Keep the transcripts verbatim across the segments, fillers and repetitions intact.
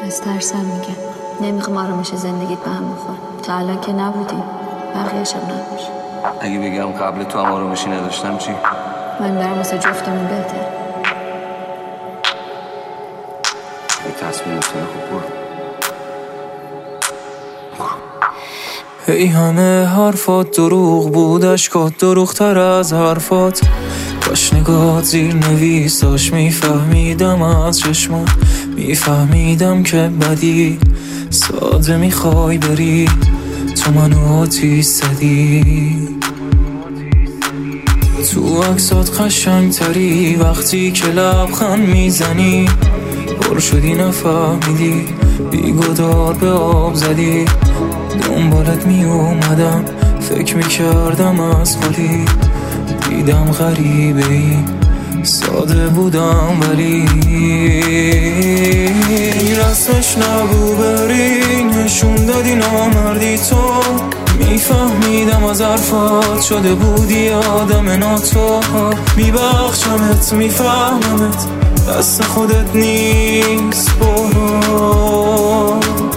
از ترسم میگم نمیخوام آرامش زندگیت به هم بخور. تا الان که نبودیم، بقیه‌شم نباش. اگه بگم قبل تو هم آرامشی نداشتم چی؟ من برم واسه جفتمون بهتر. یه تصمیم میتونه خوب برو. ای همه حرفات دروغ بود، اشکات دروغتر از حرفات. کاش نگات زیر نویساش میفهمیدم از چشمات. میفهمیدم که بدی ساده میخوای بری، تو منو آتیش زدی. تو عکسات قشنگ تری وقتی که لبخند میزنی. پر شدی نفهمیدی، بیگدار به آب زدی. دنبالت می اومدم، فکر می کردم از خودی. دیدم غریبه ای، ساده بودم ولی رسمش نبو بری. نشون دادی نامردی تو، میفهمیدم از حرفات شده بودی آدم ناتو. میبخشمت میفهممت، دست خودت نیست برو.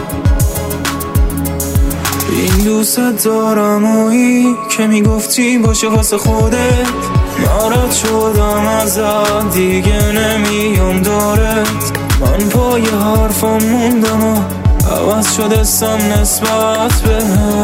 این دوست دارم اویی که میگفتی باشه واسه خودت. ناراحت شدم ازت دیگه نمیام دارت. من پای حرفم موندم و عوض شده سم نسبت به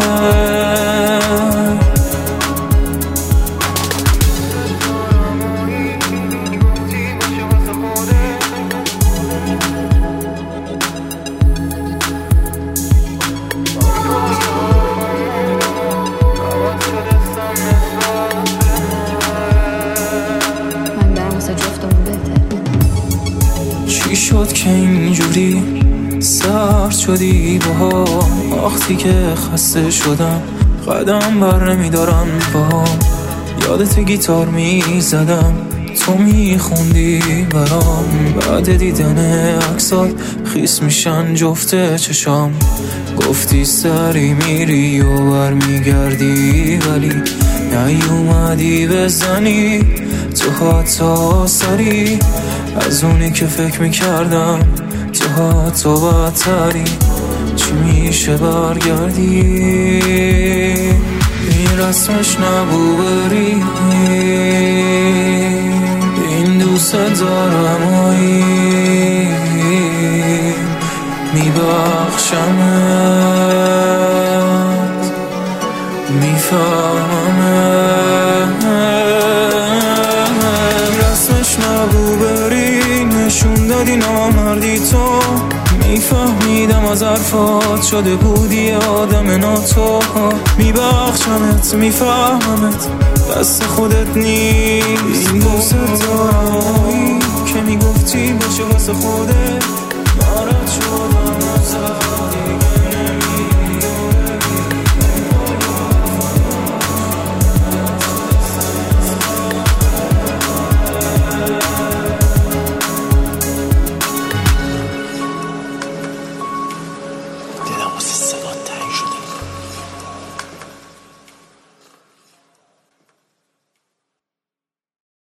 چی شد که اینجوری سرد شدی با وقتی که خسته شدم. قدم بر نمیدارم با یادت گیتار میزدم، تو میخوندی برام. بعد دیدن عکسات خیس میشن جفت چشام. گفتی سری میری و بر میگردی ولی نیومدی بزنی تو حتی سری از اونی که فکر میکردم. تو حتی بدتری، چی میشه برگردی؟ این رسمش نبو بری. این دوست دارم اویی میبخشمت میفهممت. رسمش نبو بری، نشون دادی نامردی تو. میفهمیدم از حرفات شده بودی آدم ناتو. میبخشمت میفهممت، دست خودت نیست. این دوست دارم که میگفتی باشه واسه خودت.